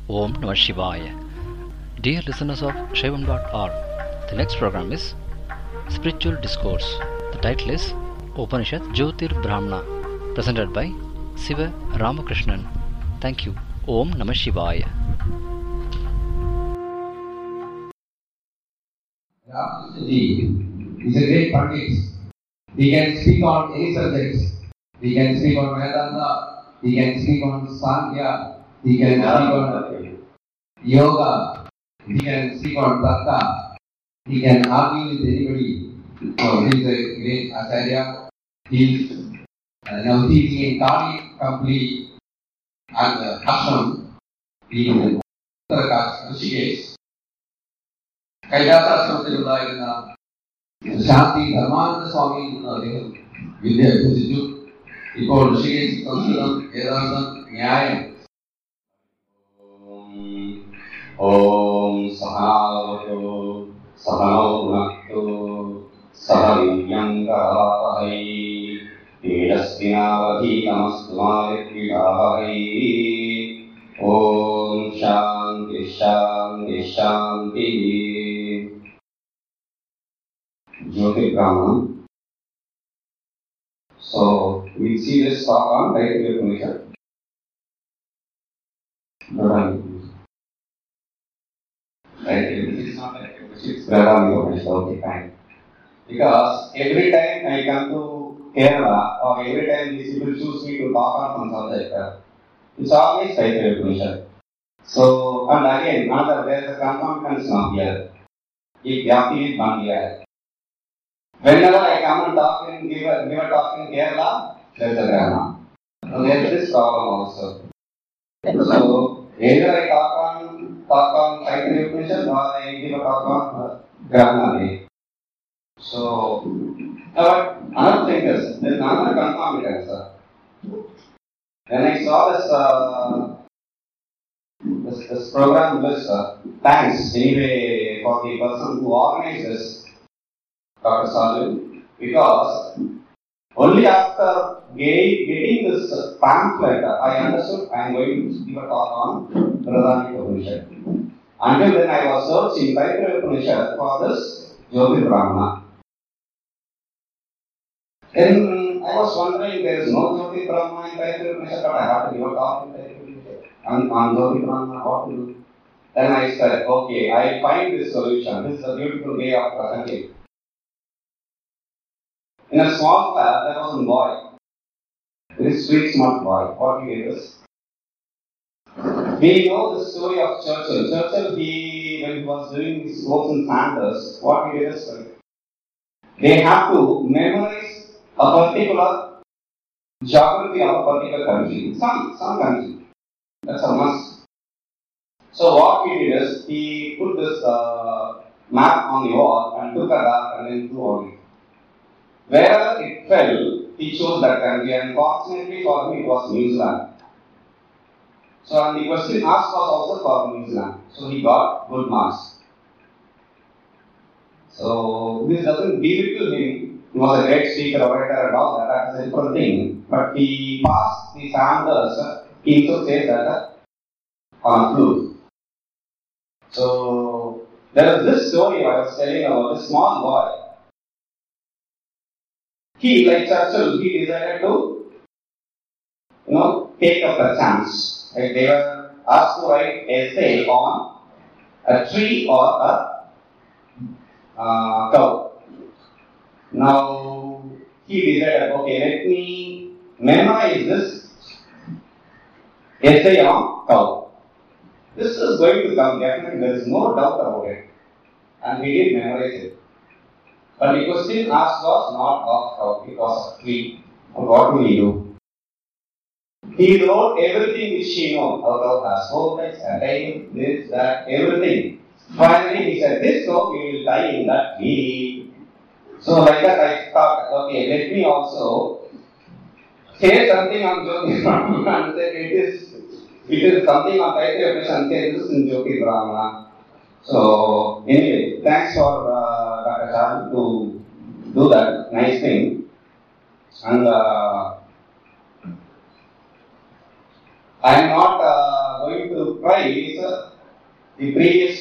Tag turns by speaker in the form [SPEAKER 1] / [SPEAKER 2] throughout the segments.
[SPEAKER 1] Om Namah Shivaya. Dear listeners of Shaivam.org, the next program is Spiritual Discourse. The title is Upanishad Jyotir Brahmana, presented by Siva Ramakrishnan. Thank you. Om Namah Shivaya.
[SPEAKER 2] Ramakrishnaji is a great Pandit. He can speak on any subject. He can speak on Vedanta, he can speak on Sankhya, he can speak on Yoga, he can speak on Tarka, he can argue with anybody. So he is a great Acharya. He is now teaching in Kali Company and Ashram in Uttarakhand, Rishikesh. കൈലാസാശ്രമത്തിലുണ്ടായിരുന്ന ശാന്തി ധർമാനന്ദ സ്വാമി എന്ന് അദ്ദേഹം വിദ്യ അഭ്യസിച്ചു. ഇപ്പോൾ ഋഷികേശ് സംസ്കൃതം ഏതാണ്ട് ന്യായം.
[SPEAKER 3] ഓം സഹാവതോ സഹനൗ ഭുനക്തു സഹ വീര്യം കരവാവഹൈ തേജസ്വിനാവധീതമസ്തു മാ വിദ്വിഷാവഹൈ. ഓം ശാന്തി ശാന്തി ശാന്തി. Jyotir Brahman. So we see this talk on Taittiriya Upanishad. It's not like it's Brahmana Upanishad. Okay, fine. Because every time I come to Kerala or every time these people choose me to talk on some subject, it's always Taittiriya Upanishad. So, and again, there is a concomitance now here. If Vyapti is one here. Whenever I come and talk in, give a talk in Kerala, there is a Brahmana. So there is this problem also. So either I talk on Taittiriya Upanishad or I give a talk on Brahmana. So, but another thing is, there is another concomitance. When I saw this program list, thanks anyway for the person who organized this, Dr. Saju, because only after getting this pamphlet, I understood I am going to give a talk on Bradhanika Upanishad. Until then, I was searching Taittiriya Upanishad for this Jyotir Brahmana. Then I was wondering, there is no Jyotir Brahmana in Taittiriya Upanishad, but I have to give a talk in Taittiriya Upanishad. On Jyotir Brahmana, what to do? Then I said, okay, I find this solution. This is a beautiful way of presenting. In a small class, there was a boy, very sweet, smart boy. What he did is, we know the story of Churchill. Churchill, when he was doing his votes in Flanders, what he did is, they have to memorize a particular geography of a particular country, some country. That's a must. So what he did is, he put this map on the wall and took a dart and then threw on it. Wherever it fell, he chose that country, and fortunately for him, it was New Zealand. So, and the question asked was also for New Zealand. So, he got good marks. So, this doesn't belittle him. He was a great speaker, orator, and all that. That's a different thing. But he passed the Flanders. He also says that on a fluke. So, there is this story I was telling about this small boy. He, like Churchill, he decided to, take up a chance. Like they were asked to write essay on a tree or a cow. Now, he decided, okay, let me memorize this essay on cow. This is going to come definitely, there is no doubt about it. And he did memorize it. But the question asked was not of cow, it was of tree. What will he do? He wrote everything which he knows. How cow has four legs, a tail, this, that, everything. Finally, he said, this cow we will tie in that tree. So, like that, I thought, okay, let me also say something on Jyotir Brahmana and say it is something on Taittiriya Upanishad and say this is in Jyotir Brahmana. So, anyway, thanks for Dr. Shah to do that nice thing. And I am not going to to try is the previous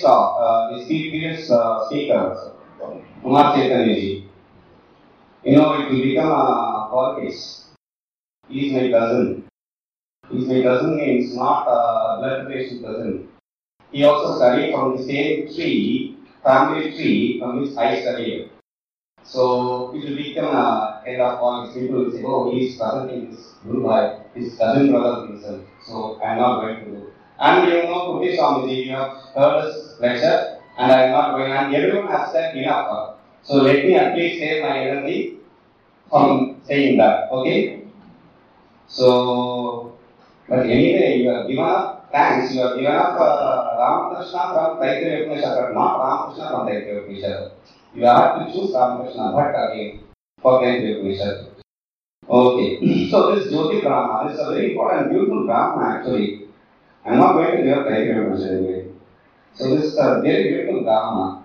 [SPEAKER 3] speaker, Kumar Chaitanya ji. You know, it will become a politics. He is my cousin. He is my cousin means not a blood relation cousin. He also studied from the same tree, family tree from which I studied. So it will become a kind of politics. People will say, oh, he is cousin in this group, his cousin brother himself. So I am not going to do. And you know, Kuti Swamiji, you have heard us lecture, and I am not going, and everyone has said enough. So let me at least save my energy from saying that, okay? So, but anyway, you have given up, thanks, you have given up Ramakrishna from Taittiriya Upanishad, but not Ramakrishna from Taittiriya Upanishad. You have to choose Ramakrishna Bhatt again for Taittiriya Upanishad. Okay, so this Jyoti Brahma is a very important, beautiful Brahma actually. I am not going to give up Taittiriya Upanishad anyway. So this is a very beautiful Brahma.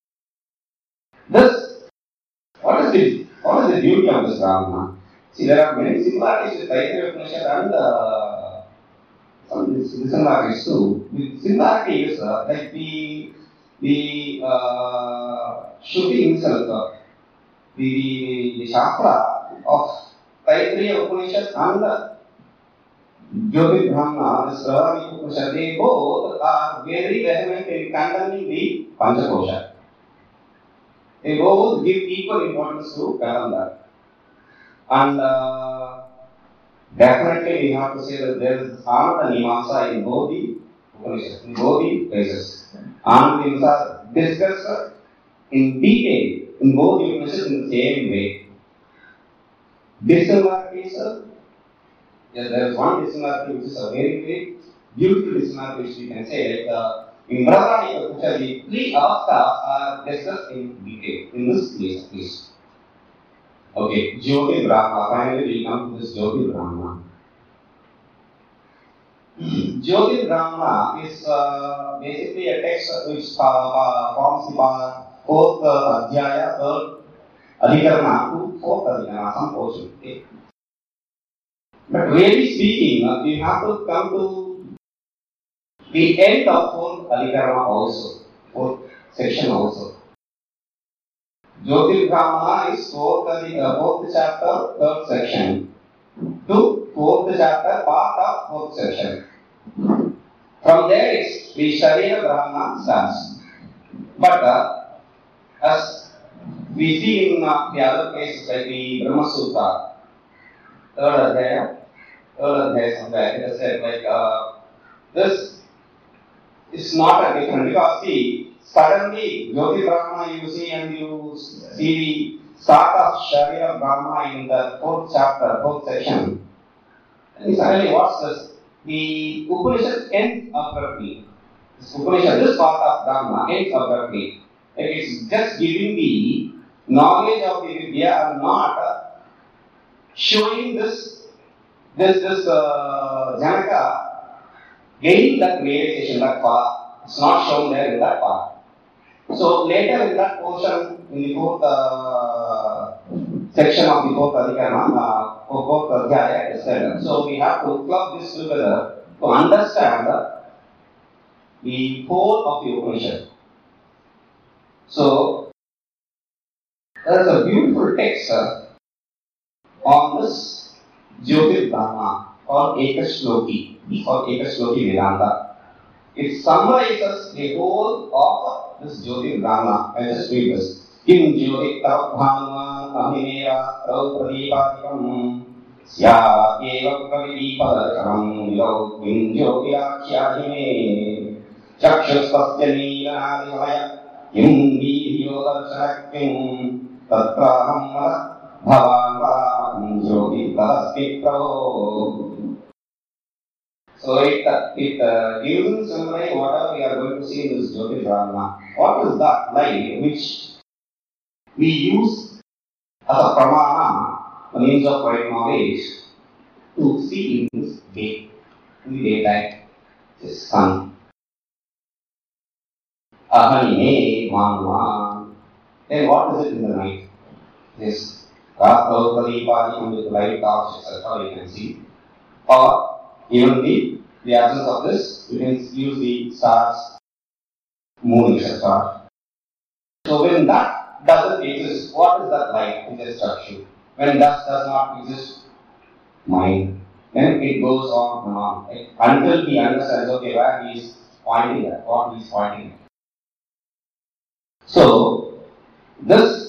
[SPEAKER 3] This, what is the beauty of this Brahma? See, there are many similarities with Taittiriya Upanishad and some dissimilarities too. The similarity is like the Shruti himself, the Shastra of Taittiriya Upanishad and Jyoti Brahma, this Brahmani Upanishad, they both are very vehement in condemning the Panchakosha. They both give equal importance to Vedanta. And definitely we have to say that there is Ananda Mimamsa in both the Upanishads, in both the places. Ananda Mimamsa discussed in detail in both the Upanishads in the same way. Dissimilarities, yes, there is one dissimilarity which is a very, very beautiful dissimilarity which we can say, like in Brahmani Upanishad, the three avasthas are discussed in detail in this case at least. Okay, Jyoti Brahma. Finally, we come to this Jyoti Brahma. Jyoti Brahma is basically a text which forms the fourth adhyaya, third adhikarana to fourth adhikarana, some portion. Okay. But really speaking, we have to come to the end of fourth adhikarana also, fourth section also. Jyoti Brahma is fourth chapter, third section, to fourth chapter, part of fourth section. From there, it's the Sharira Brahma starts. But as we see in the other cases like the Brahma Sutra, third adhyaya somewhere, it is said like this is not a different, because see, suddenly, Jyoti Brahma you see and you see the start of Sharira Brahma in the fourth chapter, fourth section. And suddenly what's this? The Upanishad ends abruptly. This Upanishad, this part of Brahma ends abruptly. Like it's just giving the knowledge of the Vidya and not showing this Janaka gaining that realization, that part. It's not shown there in that part. So later in that portion, in the fourth section of the fourth adhikarana, fourth adhyaya is said. So we have to club this together to understand the whole of the Upanishad. So there is a beautiful text on this Jyoti Brahma called Ekashloki Vedanta. It summarizes the whole of this Jyoti Brahma. I just read this. Kim Jyoti Bhama Ahimera Raupradeepatikam Sya Eva Pravideepadakaram Nilo Kim Jyoti Akhyahime Chakshustasya Nilanadivaya Kim Vidhiyo Darshakim Tatraham Bhavan Jyoti Tadasmi Prabho. So it gives in summary whatever we are going to see in this Jyoti Brahma. What is that light which we use as a pramana, a means of right knowledge, to see in this day, in the daytime, the sun. Ahanime Manva. Then what is it in the night? This Ratraupadipadi with light torch, etc. you can see. Or even the the absence of this, you can use the stars, moon, etc. So when that doesn't exist, what is that like? It is structure. When that does not exist, mind, then it goes on and on. Like, until he understands, okay, where he is pointing at, what he is pointing at. So, this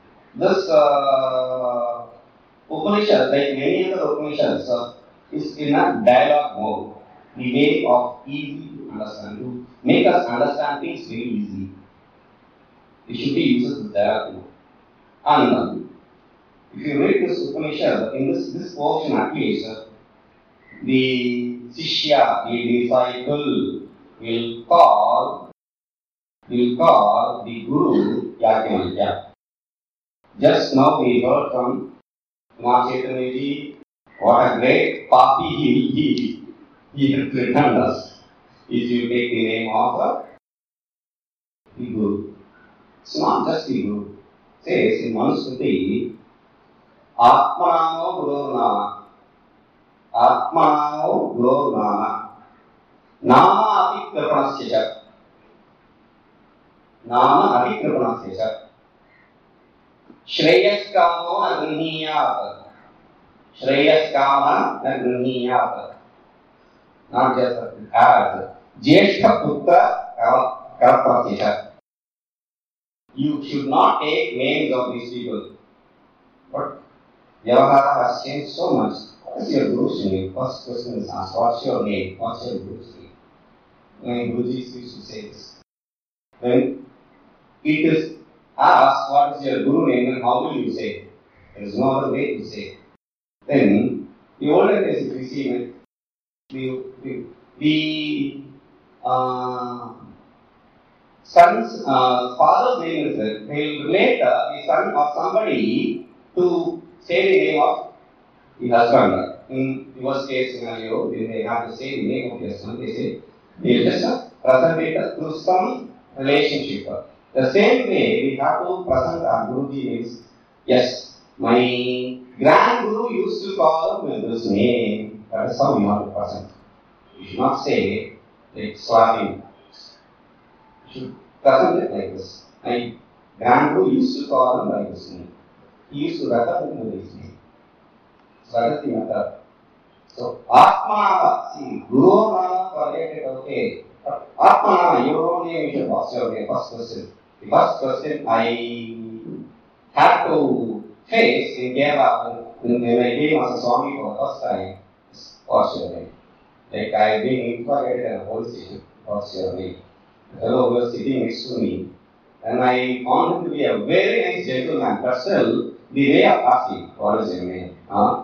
[SPEAKER 3] Upanishad, like many other Upanishads, is in a dialogue mode. The way of easy to understand, to make us understand things very easily. It should be used with dialogue mode. And if you read this Upanishad, in this portion at least, the Sishya, the disciple, will call the Guru Yajnavalkya. Just now we heard from Kumar Chaitanya ji, what a great papi he has written us. If you take the name of the Guru. It's not just the Guru. It says in Manusmriti, Atmanamo Guru Nama. Atmanamo Guru Nama. Nama Apikrapanasya. Nama Apikrapanasya. Shreyas Kamo Nagrihiyat. Shreyas Kama Nagrihiyat. Not just as Jeshta Putra Karapasya. You should not take names of these people. But Vyavahara has changed so much. What is your Guru's name? First question is asked, what's your name? What's your Guru's name? When Guruji used to say this. When it is asked, what is your Guru name, and how will you say it? There is no other way to say it. Then, the older days, if we see it, the son's father's name is there. They will relate the son of somebody to say the name of the husband. In the worst case scenario, when they have to say the name of their son, they say they just present it through some relationship. The same way we have to present our Guruji names. Yes, my grand Guru used to call him with this name. That is how we have to present. You should not say like slapping. You should present it like this. My grand Guru used to call him by this name. He used to refer him with his name. So that is the method. So Atma, see, Guru Nama related, okay. Atma, your own name, you should ask your name. First question. The first question I had to face in Kerala when I came as a Swami for the first time is what's your name? Like I have been interrogated in a police station, what's your name? The fellow who was sitting next to me, and I found him to be a very nice gentleman, but still the way of asking, what is your name?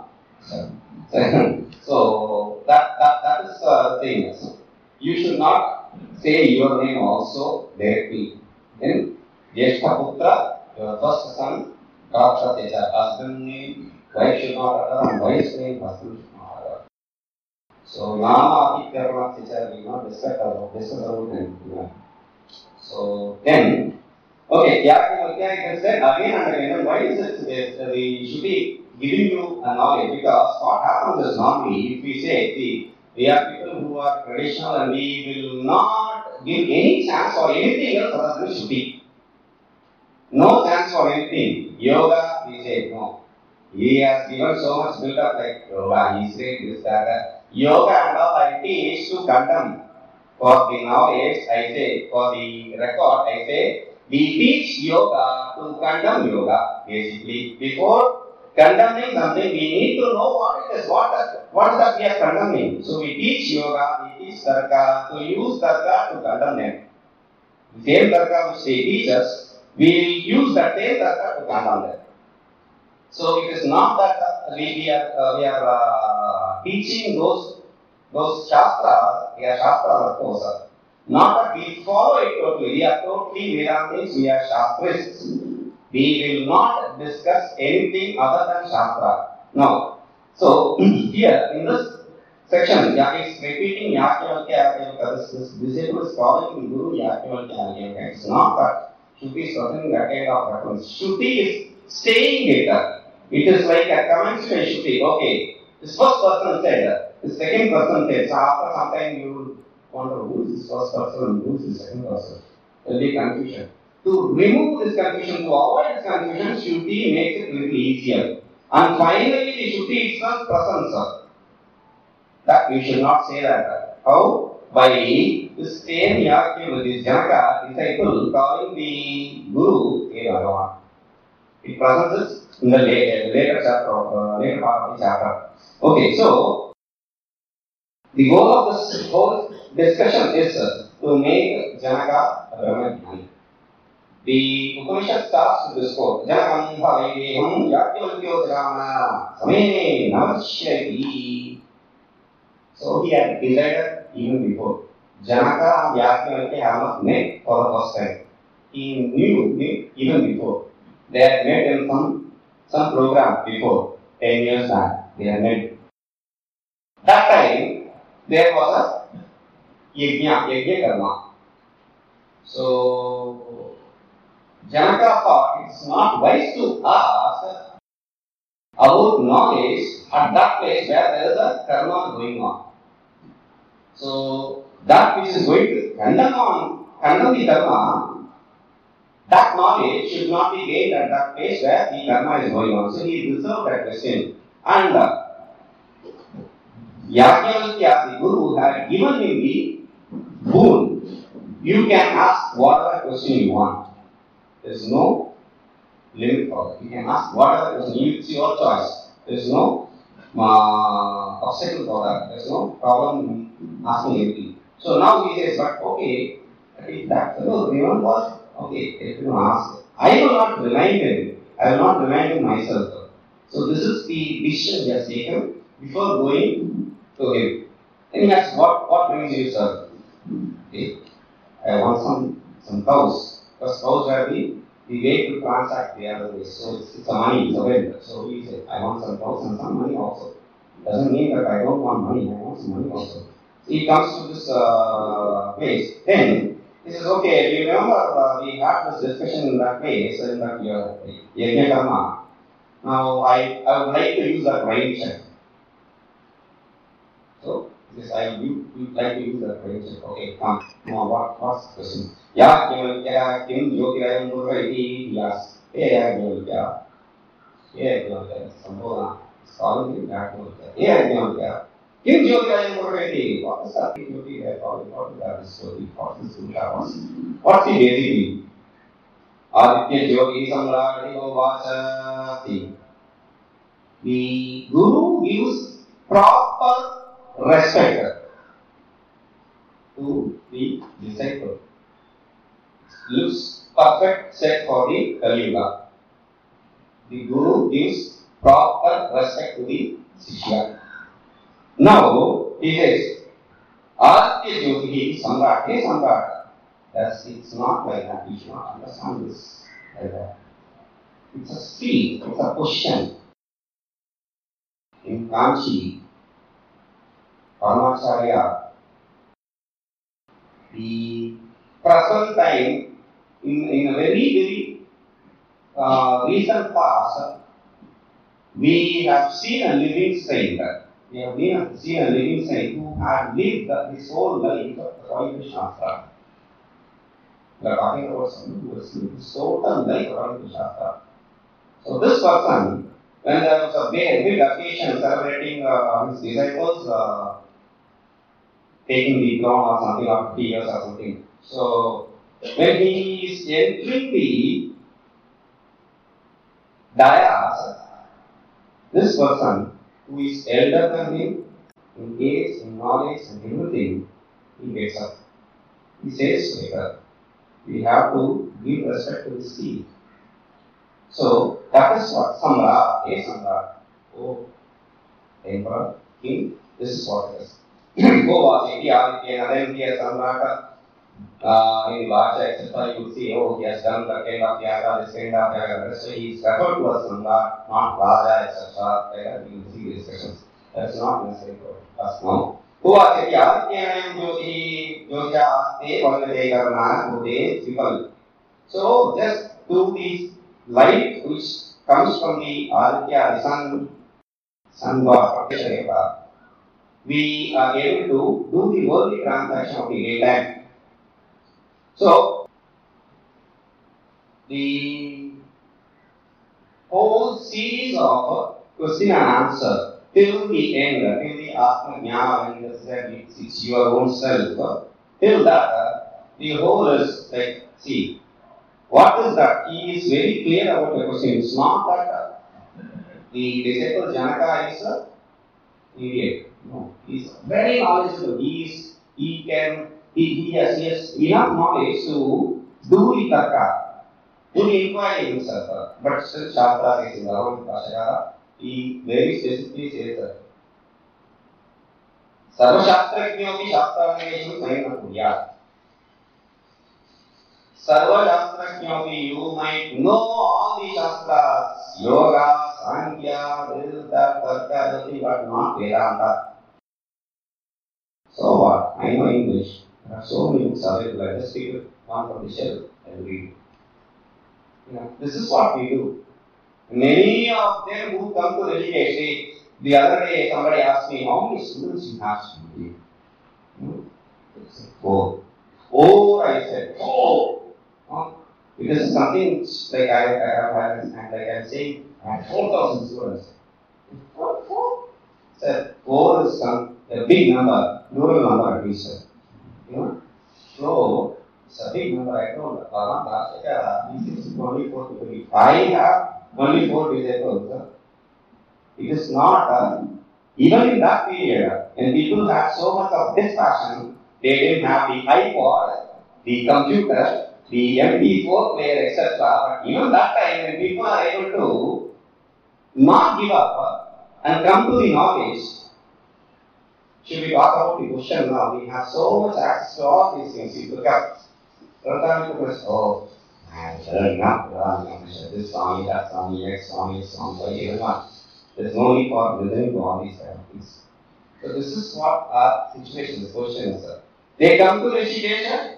[SPEAKER 3] So that is the thing. You should not say your name also directly. Then, Jeshta Putra, your first son, Kaksha Teja, husband name, wife should not utter, and wife's name, husband should not utter. So, Nama Apikarma Teja, we not discuss about it. So, then, okay, Yajnavalkya said again and again, why is it they should be giving you a knowledge? Because what happens is normally, if we say, see, we are people who are traditional and we will not give any chance for anything else other than Shruti. No chance for anything. Yoga, we say no. He has given so much built up like yoga, he said this, that. Yoga and all I teach to condemn. For the knowledge, I say, for the record, I say, we teach yoga to condemn yoga, basically. Before condemning something, we need to know what it is, what is that we are condemning. So we teach yoga, we teach tarka, to use tarka to condemn them. The same tarka which they teach us, we will use that same tarka to condemn them. So it is not that we are teaching those shastras, we are shastras of course, not that we follow it totally, we are totally Vedantis, we are shastrists. We will not discuss anything other than Shastra. Now, so here in this section, it's repeating Yajnavalkya. This disciple is calling the Guru Yajnavalkya. It's not that Shruti is something that kind of reference. Shruti is saying it. It is like a comment by Shruti. Okay, this first person said, the second person said, so after some time you will wonder who is this first person and who is the second person. There will be confusion. To remove this confusion, to avoid this confusion, Shruti makes it a little easier. And finally, the Shruti itself presents her. That you should not say that. How? By this same Yagyavalkya with this Janaka disciple calling the Guru Hey Bhagavan. It presents this in the later chapter of later part of the chapter. Okay, so the goal of this whole discussion is to make Janaka a Brahmajnani. The Upanishad starts with this quote: Janakam bhavedeham Yagyavalkyo samene namashyati. So he had decided even before. Janaka and Yagyavalkya have not met for the first time. He knew him even before. They had met in some program before, 10 years back. They had met. That time, there was a yajna karma. So, Janaka thought it's not wise to ask about knowledge at that place where there is a karma going on. So, that which is going to condemn the karma, that knowledge should not be gained at that place where the karma is going on. So, he reserved that question. And Yagyavalkya, the Guru, had given him the boon. You can ask whatever question you want. There is no limit for that. You can ask whatever question. It's your choice. There is no obstacle for that. There is no problem in asking anything. So now he says, but okay, if that fellow remembers, okay, if you ask, I will not remind him. I will not remind him myself. So this is the decision he has taken before going to him. And he asks, what brings you, sir? Okay. I want some cows. Because cows are the way to transact the other way. So it's a money, it's a wealth. So he said, I want some cows and some money also. It doesn't mean that I don't want money, I want some money also. So he comes to this place. Then he says, okay, do you remember we had this discussion in that place, in that Yajna Karma. Now I would like to use that rain check. So yes, I would like to use that rain check. Okay, come on, what's the question? Yagyavalkya kim jyotirayam murva iti yas. Yagyavalkya. Yagyavalkya. Sambodhana. Calling him Yagyavalkya. Yagyavalkya. Kim jyotirayam murva iti. What is that? What is that story? What is Sutta? What's the basic meaning? Aditya Jyoti Samrati Vachati. The Guru gives proper respect to the disciple. Looks perfect set for the Kali Yuga. The Guru gives proper respect to the Shishya. Now he says, Aditya Jyoti Samrati Samrati. It's not like that. You should not understand this like that. It's a seat, it's a position. In Kanchi, Paramacharya, the present time, in a very recent past, we have seen a living saint. We have seen a living saint who had lived his whole life according to Shastra. We are talking about someone who has lived his total life according to Shastra. So this person, when there was a big occasion celebrating his disciples taking the throne or something, or 50 years or something. So when he is entering the dayas, this person who is elder than him, in age, in knowledge and everything, he gets up. He says later, we have to give respect to the seed. So that is what Samra, Samra, Emperor, King, this is what it is. Go watch it, and then he has Samrata in Vacha, etc. You will see, he has done the kind of Yaga, this kind of Yaga. So he is referred to as Samra, not Raja, etc. You will see the discussions. That is not necessary for us now. Who are the Yaga, Jyoja, they already are people. So just do these light which comes from the Aditya, the sun god, we are able to do the worldly transaction of the daytime. So, the whole series of question and answer till the end, till the Atma Jnana, when it said it's your own self, till that, the whole is like, see, what is that? He is very clear about the question. It's not that the disciple Janaka is an idiot. No, he is very knowledgeable. He has enough knowledge to do the tarka, do the inquiry himself. But still, Shastra says in the Bhagavad Gita, he very specifically says that Sarva Shastrajñopi Shastranyeshu Sayana Kurya. Sarva Shastrajñopi, you might know all the Shastras, Yoga, Sankhya, this, that, Tarka, everything, but not Vedanta. So what? I know English. There are so many books available. I just pick one from the shelf and read. This is what we do. Many of them who come to Rishikesh, the other day somebody asked me, how many students you have studied? Four. Oh, I said, four. Because something like I'm saying, I have 4,000 students. Four? Said, four is a big number, plural number at least. So, it's a big number. I told this is only 4 people. I have only 4 disciples. It is not, even in that period, when people had so much of distraction, they didn't have the iPod, the computer, the MP4 player, etc. But even that time, when people are able to not give up and come to the knowledge, should we talk about the question now? We have so much access to all these things. You look up, oh, I'm learning up, this Swami, that Swami, X Swami, Swami, everyone. There's no need for listening to all these things. So this is what our situation, this question is. They come to Rishikesh.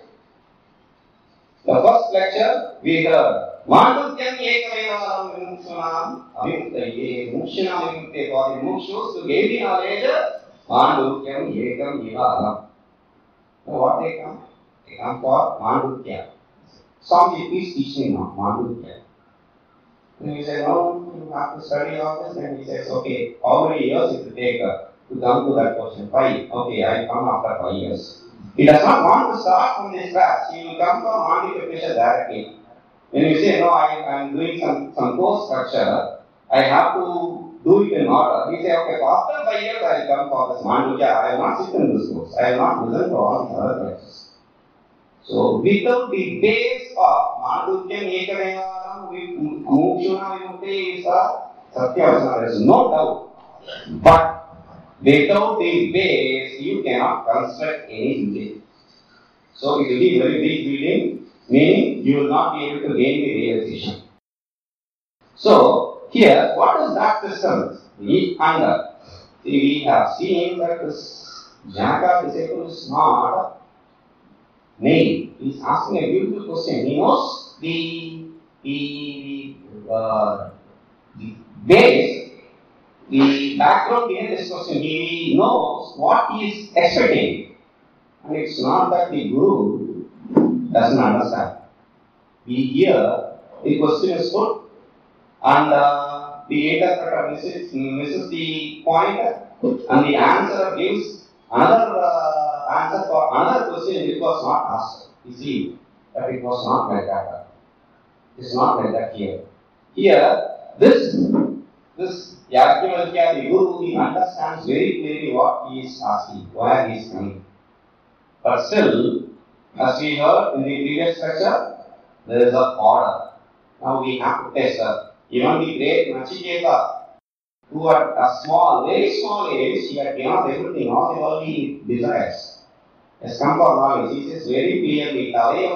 [SPEAKER 3] The first lecture we heard, Mandukyam Ekamevalam Vimuksunam Avimuktaye Mukshina Avimukte, for the Mukshus to gain the knowledge, Mandukyam Ekam Evalam. So what they come? They come for Mandukya. Swami, please teach me now, Mandukya. And we say, no, you have to study all this. And he says, okay, how many years it will take to come to that question? 5. Okay, I come after 5 years. He does not want to start from this class. He will come from Mandukya directly. When you say, no, I am doing some course structure, I have to do it in order. He say, okay, after 5 years I will come for this Mandukya. I will not sit in this course. I will not listen to all these other classes. So, without the base of Mandukyam Ekamevalam Mukshuna Vimukte is a Satyavasana, there is no doubt. But without the base, you cannot construct any building. So, it will be a very big building, meaning you will not be able to gain the realization. So, here, what is that system? We have seen that this Janaka disciple is not name. He is asking a beautiful question. He knows the base, the background behind this question. He knows what he is expecting. And it's not that the Guru doesn't understand. We hear the question is put and the interpreter misses the point and the answer gives another answer for another question which was not asked. You see, that it was not like that. It's not like that here. Here, this Yajnavalkya, the Guru, he understands very clearly what he is asking, where he is coming. But still, as we heard in the previous lecture, there is an order. Now we have to test her. Even the great Nachiketa, who at a small, very small age, he had given up everything, all the worldly desires. Has come for knowledge. He says very clearly,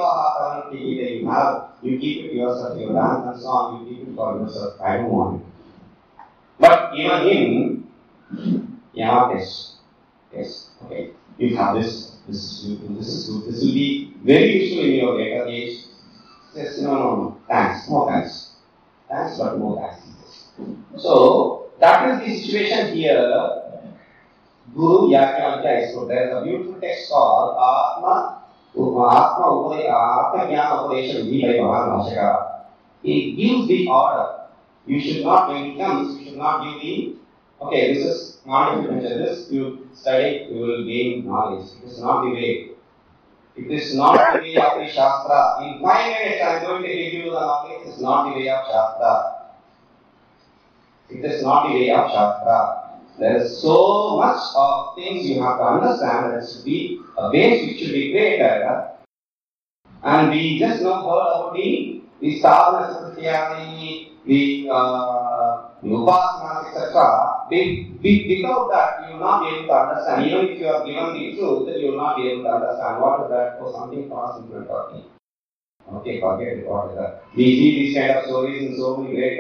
[SPEAKER 3] you keep it yourself, your dance and so on, you keep it for yourself. I don't want it. But even him, yes, okay, you have this is good, this will be very useful in your later age. Says, no, thanks, no thanks. Thanks, but no thanks. So, that is the situation here. Guru Yagyavadya is good. There is a beautiful text called Atma Jnana Upadesha Vidhi by Bhagavan Bhashakara. He gives the order. You should not, when he comes, you should not give the, okay, this is not if you mention this, you study, you will gain knowledge. It is not the way. It is not the way of the Shastra. In 5 minutes I am going to give you the knowledge. It is not the way of Shastra. It is not the way of Shastra. There is so much of things you have to understand. There should be a base which should be created. And we just know about the sadhana, the upasanas, etc. Without that, you will not be able to understand. Even if you are given the truth, you will not be able to understand what is that for something past in front of me. Okay, forget it. What is that? We see these kind of stories in so many great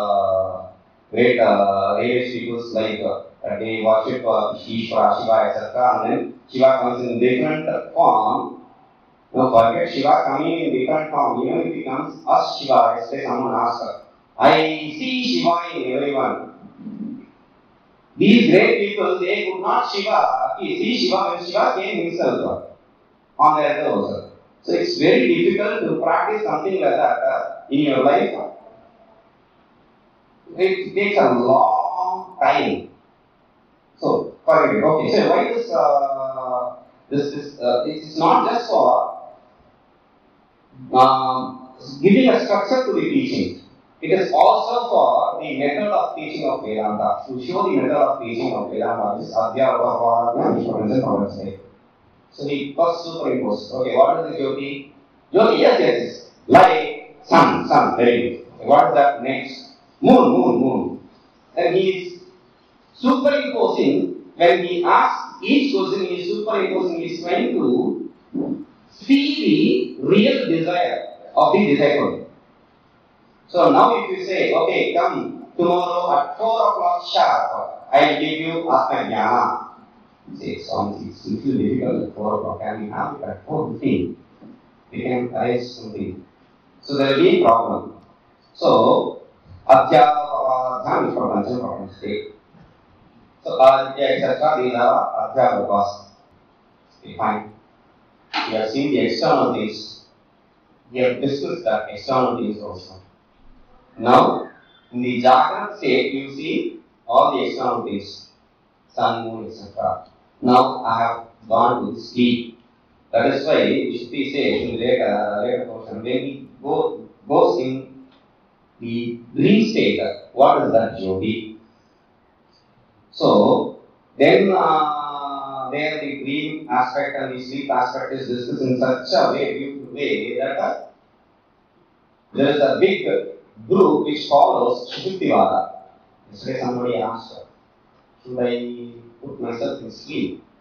[SPEAKER 3] religious peoples like they worship Ishvara, Shiva, etc. And then Shiva comes in different form. Now forget Shiva coming in different form. Even if he comes as Shiva, yesterday someone asked her, I see Shiva in everyone. These great people, they could not see Shiva when Shiva came himself on their toes. So it's very difficult to practice something like that in your life. It takes a long time. So, forget it. Okay, so why it's not just for giving a structure to the teaching. It is also for the method of teaching of Vedanta. To show the method of teaching of Vedanta, this Adhyavadya which present on website. So he first superimposed. Okay, what is the Jyoti? Jyoti, yes. Light, sun, very good. Okay, what is that next? Moon. And he is superimposing, when he asks each question, he is superimposing, he is trying to see the real desire of the disciple. So now if you say, okay, come tomorrow at 4 o'clock sharp, I will give you Atma Jnana. Say, it's a little difficult at 4 o'clock, and we have it at 4:15. We can arrange something. So there will be a problem. So, Adhyavadhyam is for concern state. So, Adhyaya, etc., these are Adhyavadas. Okay, fine. We have seen the external things. We have discussed that external things also. Now, in the Jagrata state, you see all the external things, sun, moon, etc. Now, I have gone to sleep. That is why Shruti says in the later portion, when he goes in the dream state, what is that Jyoti? So, then there the dream aspect and the sleep aspect is discussed in such a beautiful way that there is a big group which follows Sushuptivada. Yesterday somebody asked her, should I put myself in sleep?